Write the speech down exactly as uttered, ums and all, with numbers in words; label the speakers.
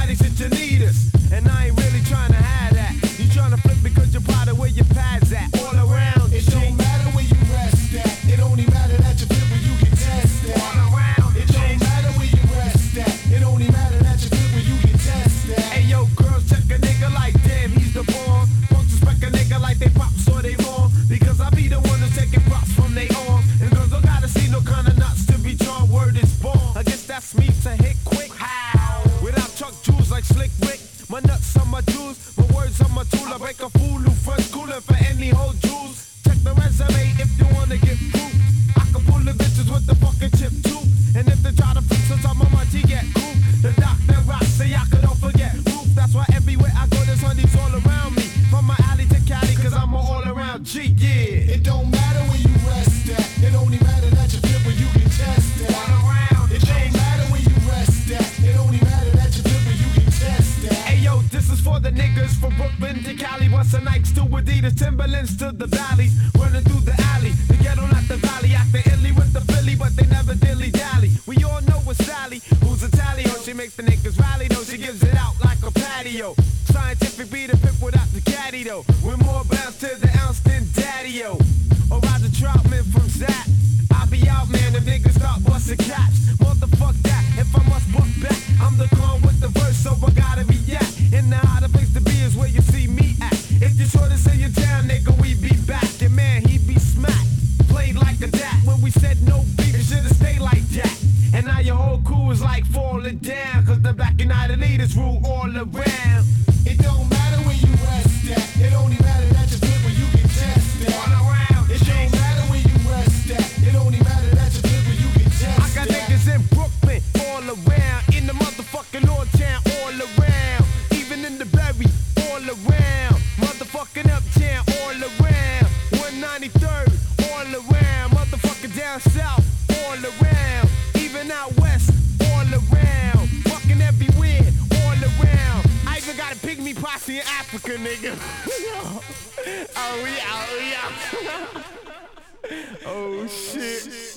Speaker 1: Cali since you need us. And I ain't really trying to have that. You trying to flip because you're proud of where your pad's at. All around.
Speaker 2: It don't matter where you rest at. It only matter that you flip where you can test that.
Speaker 1: All around.
Speaker 2: It don't matter where you rest at. It only matter that you flip where you can test that.
Speaker 1: Hey yo, girls check a nigga like damn, he's the bomb. Punks respect a nigga like they pops or they wrong. Because I be the one who's taking props from they arm. And girls don't gotta see no kind of nuts to be drawn. Word is born. I guess that's me to hit quick. How? Without Chuck jewels like Slick Rick. My nuts on my jewels, my words on my tool. I break a fool who fronts cooler for any whole jewels. Check the resume if you wanna get proof. I can pull the bitches with the fucking chip too. And if they try to fix us on my money, get cool. The doctor rock say I could don't forget roof. That's why everywhere I go there's honeys all around me. From my alley to Cali, cause I'm an all around G, yeah.
Speaker 2: It don't matter where you rest at. It only matter that you flip where you can test that.
Speaker 1: All around.
Speaker 2: It don't matter where you rest at. It only matter that you flip where you can test that.
Speaker 1: Hey yo, this is for the niggas from Brooklyn to Cali. What's the Nikes to Adidas, Timberlands to the valley. Running through the alley, the ghetto not the valley. Acting illy with the Philly, but they never dilly dally. We all know it's Sally, who's Italian. She makes the niggas rally though, she gives it out like a patio. Scientific beat a pip without the caddy though. With more bounce to the ounce than daddy yo. Or Roger Troutman from Zach. I be out man, the niggas start busting caps. Motherfuck that, if I must buck back. I'm the clown with the verse, so I gotta react. In the hotter place to be is where you see me at. If you sure to say you're down, nigga, we be back. Your man, he be smacked. Played like a dat when we said no beef, it should've stayed like that. And now your whole crew is like falling down. Cause the Black United leaders rule all around.
Speaker 2: It don't matter where you rest at. It only matter that you flip where you can test that.
Speaker 1: All around.
Speaker 2: It don't matter where you rest at. It only matter that you flip where you can test
Speaker 1: I got
Speaker 2: that.
Speaker 1: niggas in Brooklyn, all around. In the motherfucking Lord Town, all around. Even in the Berry, all around. Motherfucking Uptown, all around. one ninety-third, all around. Motherfucking down south, all around. Even out west, all around. Fucking everywhere, all around. I even got a pygmy posse in Africa, nigga. Oh, we out, we out. Oh, shit.